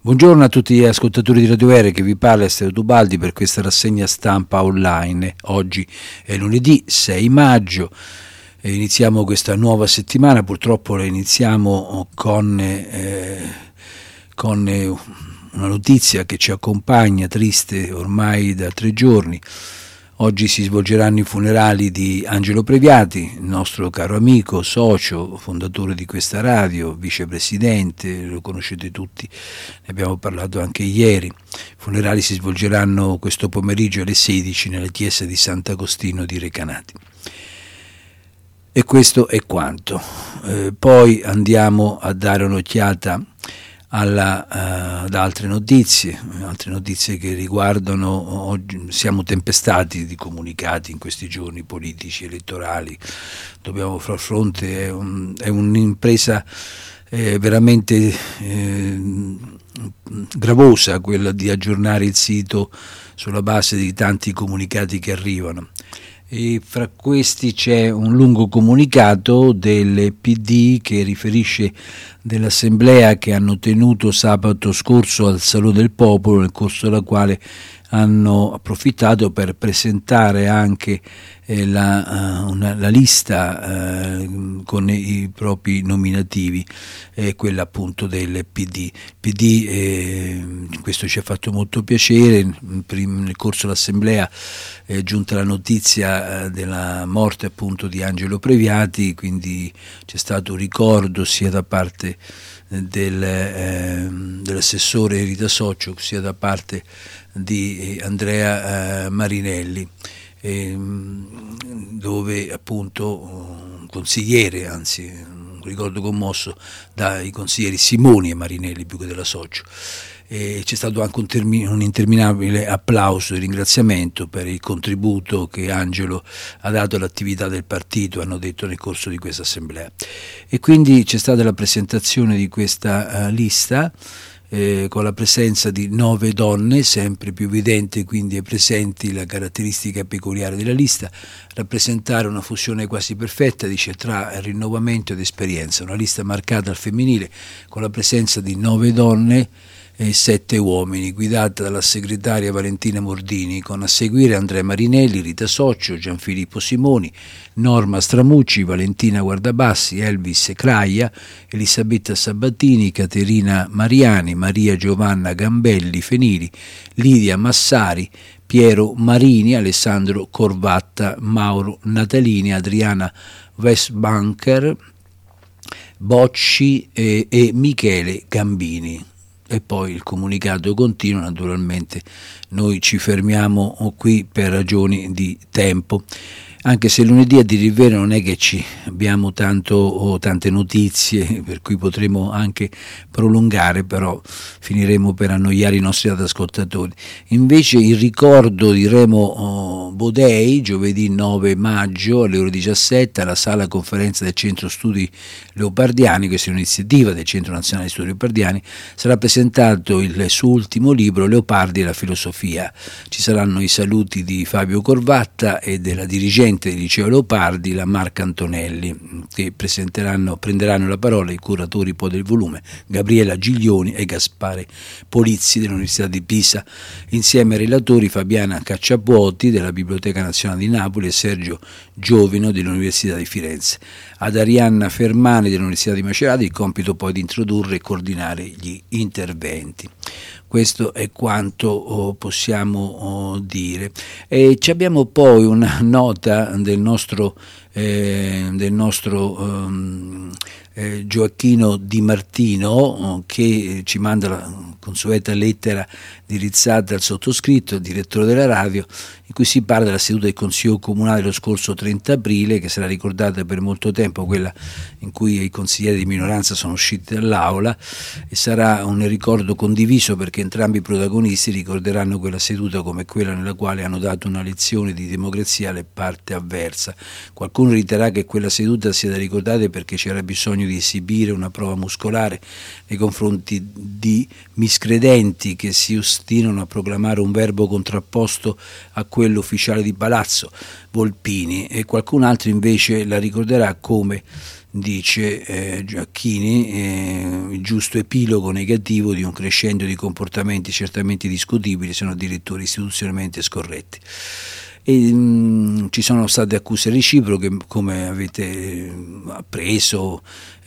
Buongiorno a tutti gli ascoltatori di Radio Vere, che vi parla Estero Tubaldi per questa rassegna stampa online. Oggi è lunedì 6 maggio e iniziamo questa nuova settimana. Purtroppo la iniziamo con una notizia che ci accompagna triste ormai da 3 giorni. Oggi si svolgeranno i funerali di Angelo Previati, il nostro caro amico, socio, fondatore di questa radio, vicepresidente, lo conoscete tutti, ne abbiamo parlato anche ieri. I funerali si svolgeranno questo pomeriggio alle 16 nella chiesa di Sant'Agostino di Recanati. E questo è quanto. Poi andiamo a dare un'occhiata ad altre notizie che riguardano oggi. Siamo tempestati di comunicati in questi giorni politici, elettorali, dobbiamo far fronte, è un'impresa veramente gravosa quella di aggiornare il sito sulla base di tanti comunicati che arrivano. E fra questi c'è un lungo comunicato del PD che riferisce dell'assemblea che hanno tenuto sabato scorso al Salone del Popolo, nel corso della quale hanno approfittato per presentare anche la lista con i propri nominativi, quella appunto del PD. Questo ci ha fatto molto piacere. Nel corso dell'assemblea è giunta la notizia della morte appunto di Angelo Previati, quindi c'è stato un ricordo sia da parte dell'assessore Rita Soccio sia da parte di Andrea Marinelli, dove appunto un consigliere, anzi un ricordo commosso dai consiglieri Simoni e Marinelli più che della Soccio. C'è stato anche un interminabile applauso e ringraziamento per il contributo che Angelo ha dato all'attività del partito, hanno detto nel corso di questa assemblea. E quindi c'è stata la presentazione di questa lista con la presenza di 9 donne, sempre più evidente quindi è presenti la caratteristica peculiare della lista, rappresentare una fusione quasi perfetta, dice, tra rinnovamento ed esperienza, una lista marcata al femminile con la presenza di 9 donne e 7 uomini, guidata dalla segretaria Valentina Mordini, con a seguire Andrea Marinelli, Rita Soccio, Gianfilippo Simoni, Norma Stramucci, Valentina Guardabassi, Elvis Craia, Elisabetta Sabatini, Caterina Mariani, Maria Giovanna Gambelli Fenili, Lidia Massari, Piero Marini, Alessandro Corvatta, Mauro Natalini, Adriana Westbanker, Bocci e Michele Gambini. E poi il comunicato continua, naturalmente noi ci fermiamo qui per ragioni di tempo, anche se lunedì a dire il vero non è che ci abbiamo tante notizie per cui potremo anche prolungare, però finiremo per annoiare i nostri ascoltatori. Invece il ricordo di Remo Bodei, giovedì 9 maggio alle ore 17 alla sala conferenza del Centro Studi Leopardiani, questa è un'iniziativa del Centro Nazionale Studi Leopardiani, sarà presentato il suo ultimo libro, Leopardi e la filosofia. Ci saranno i saluti di Fabio Corvatta e della dirigente del Liceo Leopardi, la Marca Antonelli, che prenderanno la parola i curatori poi del volume, Gabriela Giglioni e Gaspare Polizzi dell'Università di Pisa, insieme ai relatori Fabiana Cacciapuoti della Biblioteca Nazionale di Napoli e Sergio Giovino dell'Università di Firenze. Ad Arianna Fermani dell'Università di Macerata il compito poi di introdurre e coordinare gli interventi. Questo è quanto possiamo dire. E ci abbiamo poi una nota del nostro Gioacchino Di Martino, che ci manda la consueta lettera indirizzata al sottoscritto, direttore della radio, in cui si parla della seduta del Consiglio Comunale lo scorso 30 aprile, che sarà ricordata per molto tempo, quella in cui i consiglieri di minoranza sono usciti dall'aula, e sarà un ricordo condiviso perché entrambi i protagonisti ricorderanno quella seduta come quella nella quale hanno dato una lezione di democrazia alle parti avversa. Qualcosa Qualcuno riterrà che quella seduta sia da ricordare perché c'era bisogno di esibire una prova muscolare nei confronti di miscredenti che si ostinano a proclamare un verbo contrapposto a quello ufficiale di palazzo, Volpini, e qualcun altro invece la ricorderà come, dice Giacchini, il giusto epilogo negativo di un crescendo di comportamenti certamente discutibili, se non addirittura istituzionalmente scorretti. Ci sono state accuse reciproche, come avete appreso,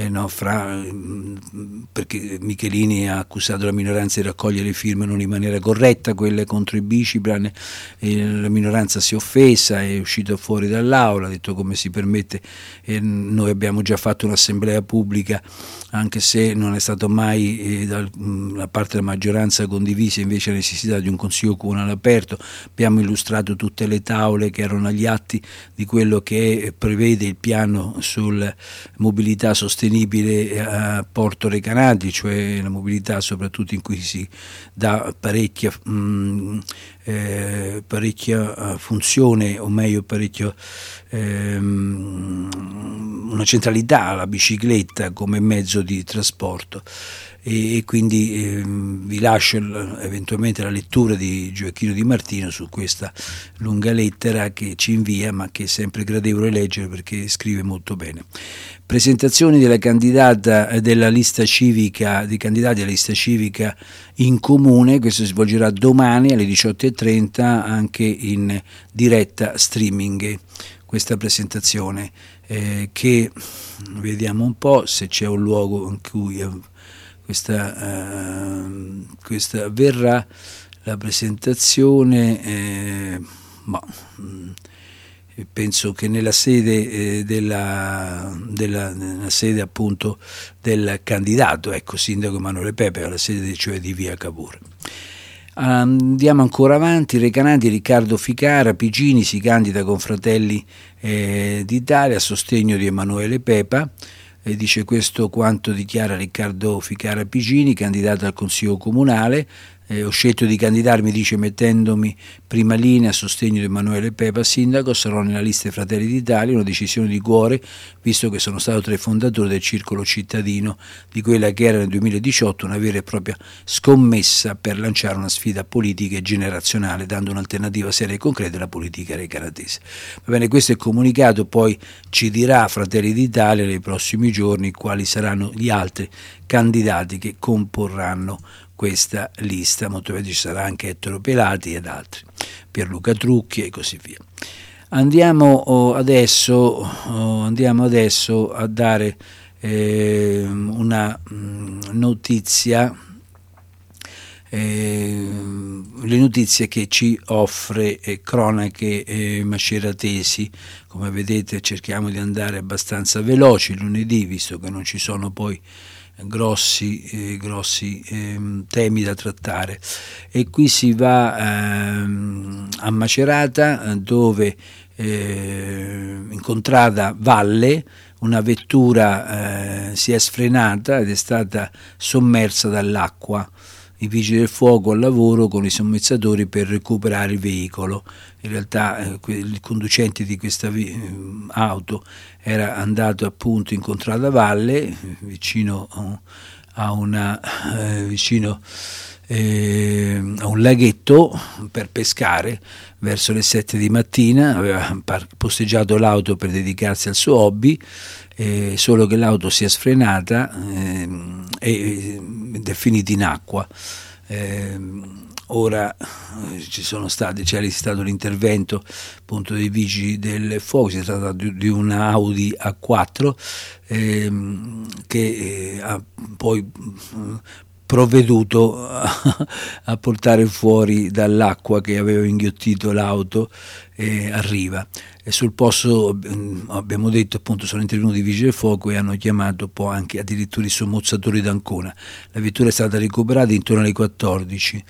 perché Michelini ha accusato la minoranza di raccogliere firme non in maniera corretta, quelle contro i Biciplan, la minoranza si è offesa, è uscita fuori dall'aula, ha detto come si permette, noi abbiamo già fatto un'assemblea pubblica, anche se non è stato mai da parte della maggioranza condivisa invece la necessità di un consiglio comunale aperto, abbiamo illustrato tutte le tavole che erano agli atti di quello che prevede il piano sulla mobilità sostenibile a Porto Recanati, cioè la mobilità soprattutto in cui si dà parecchia funzione, o meglio una centralità alla bicicletta come mezzo di trasporto. E quindi vi lascio eventualmente la lettura di Gioacchino Di Martino su questa lunga lettera che ci invia, ma che è sempre gradevole leggere perché scrive molto bene. Presentazioni della candidata della lista civica, dei candidati alla lista civica in comune, questo si svolgerà domani alle 18:30 anche in diretta streaming, questa presentazione che vediamo un po' se c'è un luogo in cui questa avverrà, la presentazione, penso che nella sede nella sede appunto del candidato, sindaco Emanuele Pepe, alla sede cioè di via Cavour. Andiamo ancora avanti. Recanati, Riccardo Ficara Pigini si candida con Fratelli d'Italia a sostegno di Emanuele Pepa. Dice questo quanto dichiara Riccardo Ficara Pigini, candidato al Consiglio Comunale. Ho scelto di candidarmi, dice, mettendomi prima linea a sostegno di Emanuele Pepa, sindaco, sarò nella lista dei Fratelli d'Italia, una decisione di cuore, visto che sono stato tra i fondatori del circolo cittadino di quella che era nel 2018 una vera e propria scommessa per lanciare una sfida politica e generazionale, dando un'alternativa seria e concreta alla politica recanatese. Va bene, questo è il comunicato, poi ci dirà Fratelli d'Italia nei prossimi giorni quali saranno gli altri candidati che comporranno questa lista. Molto bene, ci sarà anche Ettore Pelati ed altri, Pierluca Trucchi e così via. Andiamo adesso a dare una notizia, le notizie che ci offre Cronache Maceratesi. Come vedete cerchiamo di andare abbastanza veloci lunedì, visto che non ci sono poi grossi temi da trattare, e qui si va a Macerata, dove in contrada Valle una vettura si è sfrenata ed è stata sommersa dall'acqua. I vigili del fuoco al lavoro con i sommozzatori per recuperare il veicolo. In realtà il conducente di questa auto era andato appunto in contrada Valle, vicino a un laghetto, per pescare verso le 7 di mattina. Aveva posteggiato l'auto per dedicarsi al suo hobby, solo che l'auto si è sfrenata ed è finita in acqua. Ora c'è stato l'intervento appunto dei vigili del fuoco. Si tratta di una Audi A4 che ha poi provveduto a portare fuori dall'acqua che aveva inghiottito l'auto a riva. E sul posto, abbiamo detto, appunto, sono intervenuti i vigili del fuoco e hanno chiamato poi anche addirittura i sommozzatori d'Ancona. La vettura è stata recuperata intorno alle 14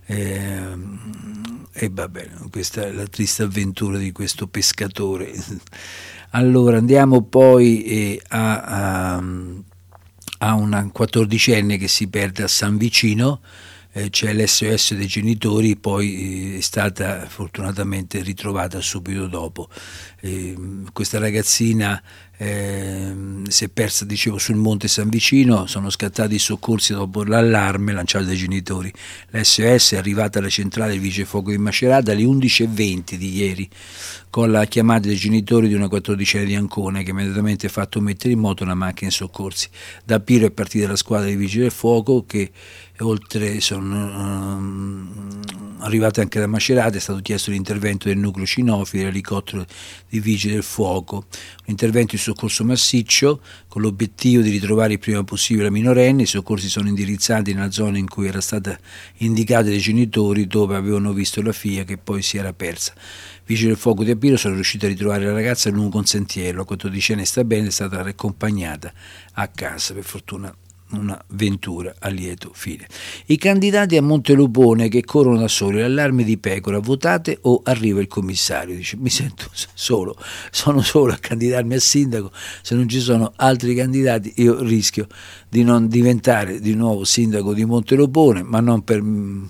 e va bene, questa è la triste avventura di questo pescatore. Allora andiamo poi a una 14enne che si perde a San Vicino, c'è l'SOS dei genitori, poi è stata fortunatamente ritrovata subito dopo. Questa ragazzina si è persa, dicevo, sul Monte San Vicino, sono scattati i soccorsi dopo l'allarme lanciato dai genitori. L'SOS è arrivata alla centrale del Vigili del Fuoco di Macerata alle 11:20 di ieri, con la chiamata dei genitori di una 14enne di Ancona, che immediatamente ha fatto mettere in moto una macchina di soccorsi. Da Piro è partita la squadra dei Vigili del Fuoco, che oltre sono arrivate anche da Macerata. È stato chiesto l'intervento del nucleo cinofilo, dell'elicottero dei Vigili del Fuoco, un intervento di soccorso massiccio con l'obiettivo di ritrovare il prima possibile la minorenne. I soccorsi sono indirizzati nella zona in cui era stata indicata dai genitori, dove avevano visto la figlia che poi si era persa. Vigili del Fuoco di Apiro sono riusciti a ritrovare la ragazza lungo un sentiero. La 14enne sta bene, è stata riaccompagnata a casa, per fortuna una ventura a lieto fine. I candidati a Montelupone che corrono da soli, l'allarme di pecora: votate o arriva il commissario. Dice: mi sento solo, sono solo a candidarmi a sindaco, se non ci sono altri candidati io rischio di non diventare di nuovo sindaco di Montelupone, ma non per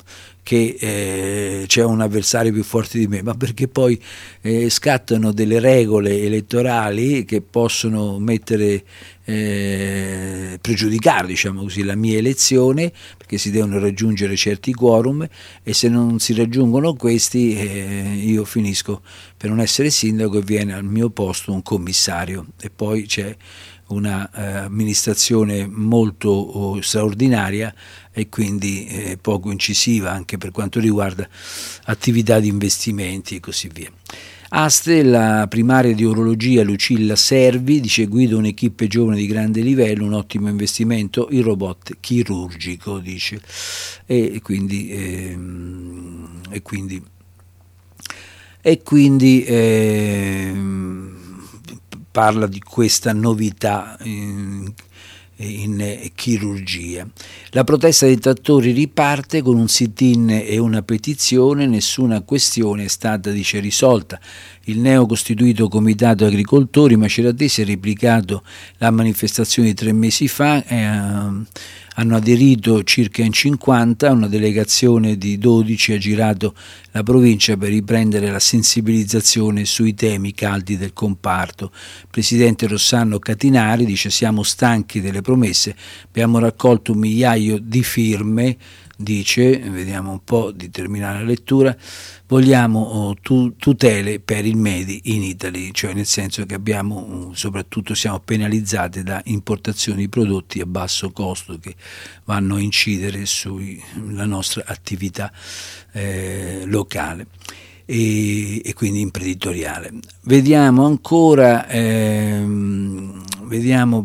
che c'è un avversario più forte di me, ma perché poi scattano delle regole elettorali che possono mettere pregiudicare, diciamo così, la mia elezione, perché si devono raggiungere certi quorum, e se non si raggiungono questi io finisco per non essere sindaco e viene al mio posto un commissario, e poi c'è una amministrazione molto straordinaria e quindi poco incisiva anche per quanto riguarda attività di investimenti e così via. Aste, la primaria di orologia Lucilla Servi dice: guido un'equipe giovane di grande livello, un ottimo investimento, il robot chirurgico, dice, e quindi parla di questa novità in chirurgia. La protesta dei trattori riparte con un sit-in e una petizione, nessuna questione è stata, dice, risolta. Il neocostituito Comitato Agricoltori maceratesi ha replicato la manifestazione di 3 mesi fa, hanno aderito circa in 50, una delegazione di 12 ha girato la provincia per riprendere la sensibilizzazione sui temi caldi del comparto. Il presidente Rossano Catinari dice: siamo stanchi delle promesse, abbiamo raccolto 1 migliaio di firme, dice, vediamo un po' di terminare la lettura, vogliamo tutele per il Made in Italy, cioè nel senso che soprattutto siamo penalizzati da importazioni di prodotti a basso costo che vanno a incidere sulla nostra attività locale e quindi imprenditoriale. Vediamo ancora, vediamo.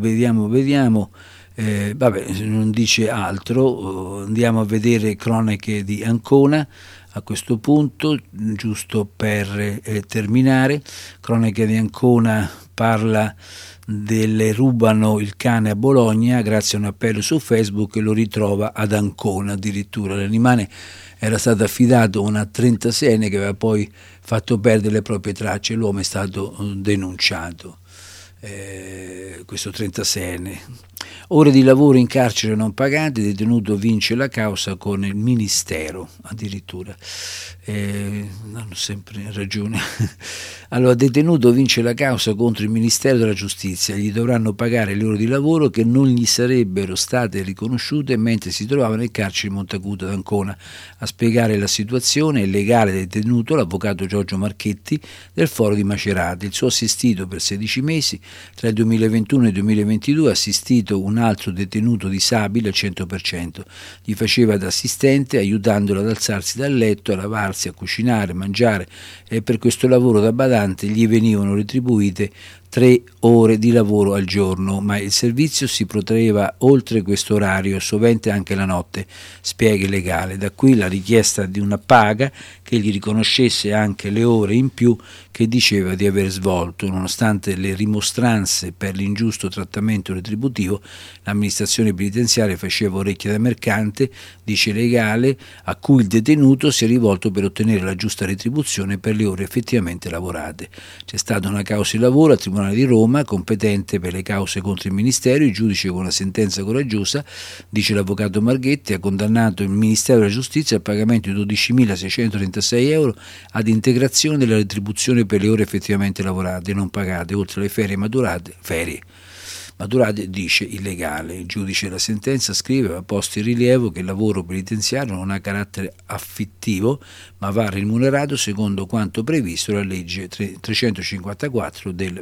Non dice altro, andiamo a vedere cronache di Ancona a questo punto, giusto per terminare. Cronache di Ancona parla delle rubano il cane a Bologna, grazie a un appello su Facebook e lo ritrova ad Ancona addirittura. L'animale era stato affidato a una 36enne che aveva poi fatto perdere le proprie tracce, l'uomo è stato denunciato, questo 36enne. Ore di lavoro in carcere non pagate, detenuto vince la causa con il ministero, addirittura. Hanno sempre ragione. Allora, detenuto vince la causa contro il Ministero della Giustizia, gli dovranno pagare le ore di lavoro che non gli sarebbero state riconosciute mentre si trovava nel carcere di Montacuto d'Ancona. A spiegare la situazione il legale del detenuto, l'avvocato Giorgio Marchetti del Foro di Macerata. Il suo assistito per 16 mesi, tra il 2021 e il 2022, ha assistito un altro detenuto disabile al 100%, gli faceva da assistente aiutandolo ad alzarsi dal letto, a lavarsi, a cucinare, a mangiare, e per questo lavoro da badante gli venivano retribuite 3 ore di lavoro al giorno, ma il servizio si protraeva oltre questo orario, sovente anche la notte, spiega il legale. Da qui la richiesta di una paga che gli riconoscesse anche le ore in più che diceva di aver svolto. Nonostante le rimostranze per l'ingiusto trattamento retributivo, l'amministrazione penitenziaria faceva orecchie da mercante, dice legale, a cui il detenuto si è rivolto per ottenere la giusta retribuzione per le ore effettivamente lavorate. C'è stata una causa di lavoro al Tribunale Tribunale di Roma, competente per le cause contro il Ministero. Il giudice, con una sentenza coraggiosa, dice l'avvocato Marghetti, ha condannato il Ministero della Giustizia al pagamento di 12.636 euro ad integrazione della retribuzione per le ore effettivamente lavorate e non pagate, oltre alle ferie maturate, dice illegale. Il giudice della sentenza scrive: ha posto in rilievo che il lavoro penitenziario non ha carattere affittivo, ma va remunerato secondo quanto previsto dalla legge 354 del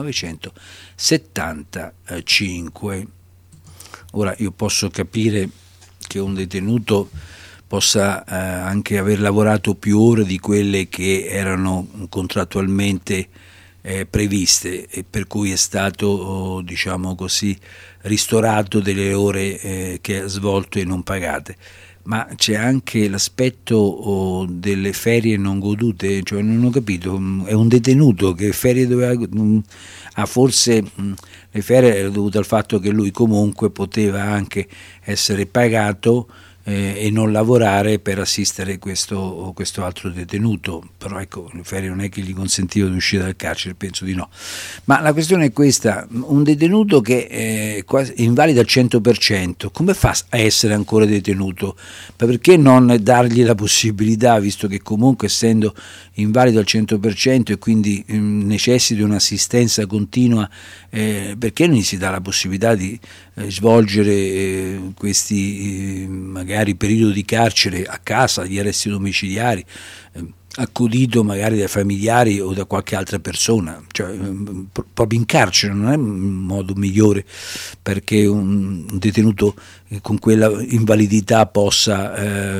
1975. Ora, io posso capire che un detenuto possa anche aver lavorato più ore di quelle che erano contrattualmente previste, e per cui è stato, diciamo così, ristorato delle ore che ha svolto e non pagate. Ma c'è anche l'aspetto delle ferie non godute, cioè non ho capito, è un detenuto che ferie doveva, forse le ferie erano dovute al fatto che lui comunque poteva anche essere pagato e non lavorare per assistere questo altro detenuto, però ecco, le ferie non è che gli consentivano di uscire dal carcere, penso di no. Ma la questione è questa: un detenuto che è invalido al 100%, come fa a essere ancora detenuto? Perché non dargli la possibilità, visto che comunque essendo invalido al 100% e quindi necessita di un'assistenza continua, perché non gli si dà la possibilità di svolgere questi magari periodi di carcere a casa, gli arresti domiciliari, accudito magari dai familiari o da qualche altra persona, cioè proprio in carcere non è un modo migliore perché un detenuto con quella invalidità possa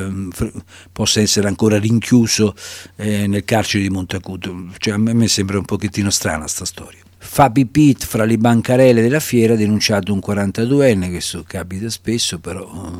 essere ancora rinchiuso nel carcere di Montacuto. Cioè, a me sembra un pochettino strana sta storia. Fa pipì fra le bancarelle della fiera, ha denunciato un 42enne, questo capita spesso, però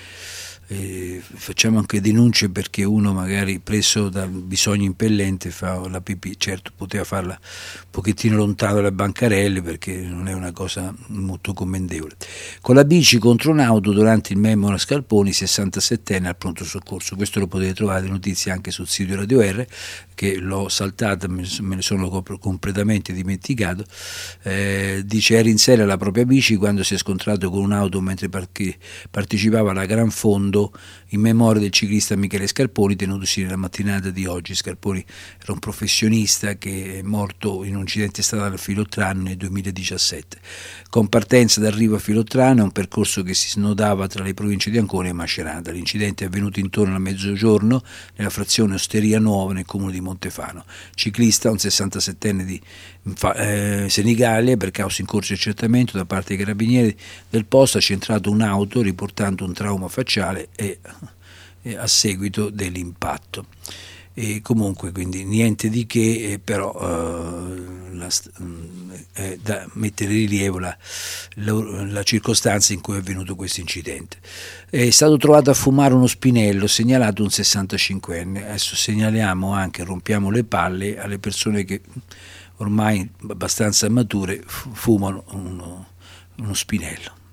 facciamo anche denunce perché uno magari preso dal bisogno impellente fa la pipì. Certo, poteva farla un pochettino lontano dalle bancarelle perché non è una cosa molto commendevole. Con la bici contro un'auto durante il memo a Scarponi, 67enne al pronto soccorso. Questo lo potete trovare notizie anche sul sito Radio R, che l'ho saltata, me ne sono completamente dimenticato. Dice: era in serie alla propria bici quando si è scontrato con un'auto mentre partecipava alla Gran Fondo in memoria del ciclista Michele Scarponi, tenutosi nella mattinata di oggi. Scarponi era un professionista che è morto in un incidente stradale a Filottrano nel 2017. Con partenza d'arrivo a Filottrano, un percorso che si snodava tra le province di Ancona e Macerata. L'incidente è avvenuto intorno a mezzogiorno nella frazione Osteria Nuova nel comune di Montefano. Ciclista, un 67enne di Senigallia, per causa in corso di accertamento da parte dei carabinieri del posto, ha centrato un'auto riportando un trauma facciale e a seguito dell'impatto. E comunque, quindi niente di che, però è da mettere in rilievo la circostanza in cui è avvenuto questo incidente. È stato trovato a fumare uno spinello, segnalato un 65enne. Adesso segnaliamo anche, rompiamo le palle alle persone che ormai abbastanza mature fumano uno spinello.